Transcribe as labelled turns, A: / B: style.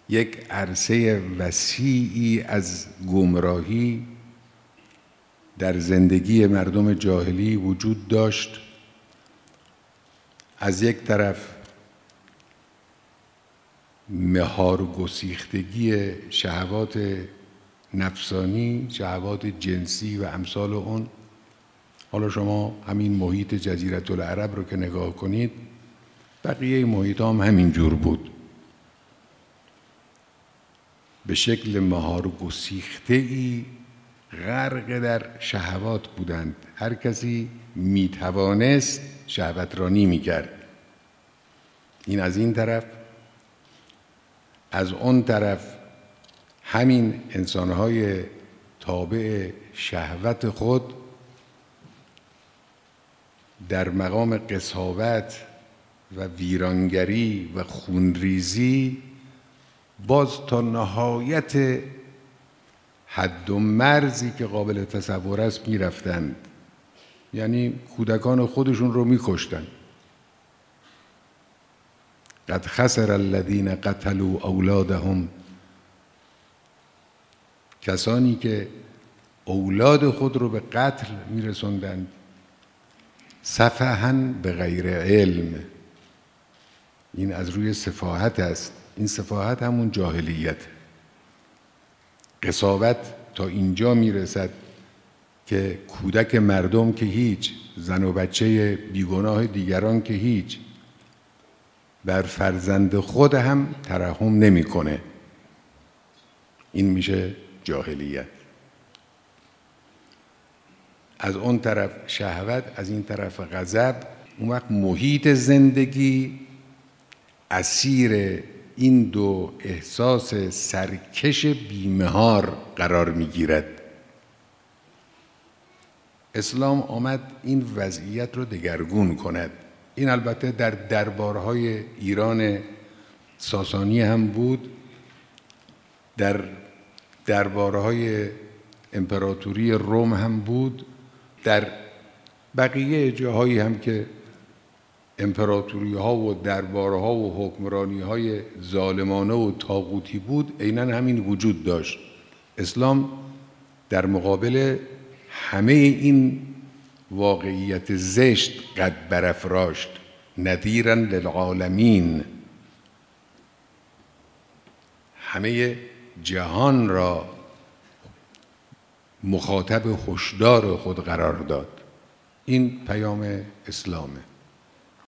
A: یک عرصه وسیعی از گمراهی در زندگی مردم جاهلی وجود داشت. از یک طرف مهار و گسیختگی شهوات نفسانی، شهوات جنسی و امثال اون. حالا شما همین محیط جزیره العرب رو که نگاه کنید، بقیه محیط هم همین جور بود، به شکل مهار و گسیخته‌ای غرق در شهوات بودند. هر کسی میتوانست شهوترانی میکرد. این از این طرف. از اون طرف همین انسانهای تابع شهوت خود در مقام قساوت و ویرانگری و خونریزی باز تا نهایت حد و مرزی که قابل تصور است میرفتند. یعنی کودکان خودشون رو میکشتن. قد خسر الذین قتلوا اولادهم، کسانی که اولاد خود رو به قتل میرسوندند سفها به غیر علم. این از روی سفاهت است. این سفاهت همون جاهلیت. قساوت تا اینجا میرسد که کودک مردم که هیچ، زن و بچه بیگناه دیگران که هیچ، بر فرزند خود هم ترحم نمیکنه. این میشه جاهلیت. از اون طرف شهوت، از این طرف غضب. اون وقت محیط زندگی اسیر این دو احساس سرکش بیمهار قرار میگیرد. اسلام آمد این وضعیت رو دگرگون کند. این البته در دربارهای ایران ساسانی هم بود، در دربارهای امپراتوری روم هم بود، در بقیه جاهایی هم که امپراتوری ها و دربارها و حکمرانی های ظالمانه و طاغوتی بود، عیناً همین وجود داشت. اسلام در مقابل همه این واقعیت زشت قد برافراشت. نذیراً للعالمین، همه جهان را مخاطب هشدار خود قرار داد. این پیام اسلامه.